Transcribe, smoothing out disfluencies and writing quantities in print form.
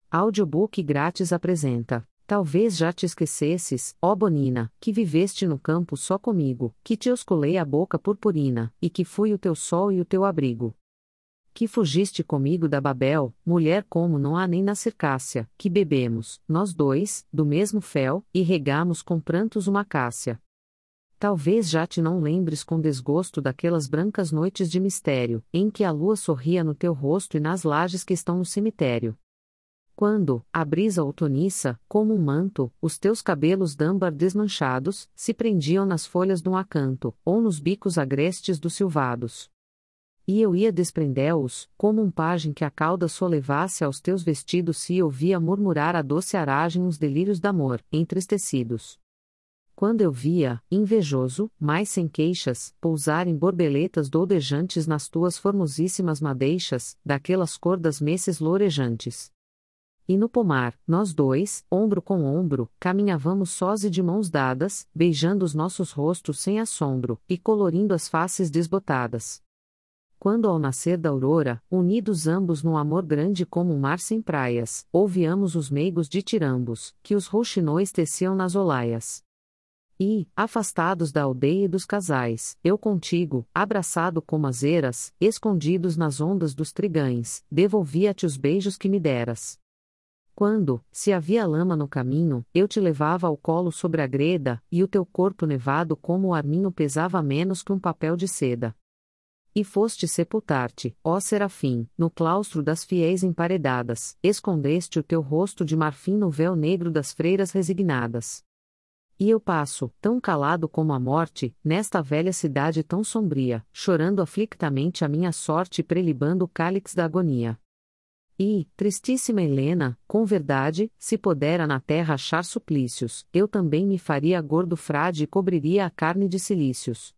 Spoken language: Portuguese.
Audiobook grátis apresenta. Talvez já te esquecesses, ó Bonina, que viveste no campo só comigo, que te osculei a boca purpurina, e que fui o teu sol e o teu abrigo. Que fugiste comigo da Babel, mulher como não há nem na Circácia, que bebemos, nós dois, do mesmo fel, e regamos com prantos uma cássia. Talvez já te não lembres com desgosto daquelas brancas noites de mistério, em que a lua sorria no teu rosto e nas lajes que estão no cemitério. Quando, a brisa outonissa, como um manto, os teus cabelos d'âmbar desmanchados, se prendiam nas folhas dum acanto, ou nos bicos agrestes dos silvados. E eu ia desprendê-los, como um pajem que a cauda solevasse aos teus vestidos se ouvia murmurar a doce aragem uns delírios d'amor, entristecidos. Quando eu via, invejoso, mas sem queixas, pousarem borboletas doudejantes nas tuas formosíssimas madeixas, daquelas cor das messes lourejantes. E no pomar, nós dois, ombro com ombro, caminhávamos sós e de mãos dadas, beijando os nossos rostos sem assombro, e colorindo as faces desbotadas. Quando ao nascer da aurora, unidos ambos num amor grande como um mar sem praias, ouvíamos os meigos ditirambos, que os rouxinóis teciam nas olaias. E, afastados da aldeia e dos casais, eu contigo, abraçado como as eras, escondidos nas ondas dos trigães, devolvia-te os beijos que me deras. Quando, se havia lama no caminho, eu te levava ao colo sobre a greda, e o teu corpo nevado como o arminho pesava menos que um papel de seda. E foste sepultar-te, ó Serafim, no claustro das fiéis emparedadas, escondeste o teu rosto de marfim no véu negro das freiras resignadas. E eu passo, tão calado como a morte, nesta velha cidade tão sombria, chorando aflictamente a minha sorte e prelibando o cálix da agonia. E, tristíssima Helena, com verdade, se pudera na terra achar suplícios, eu também me faria gordo frade e cobriria a carne de cilícios.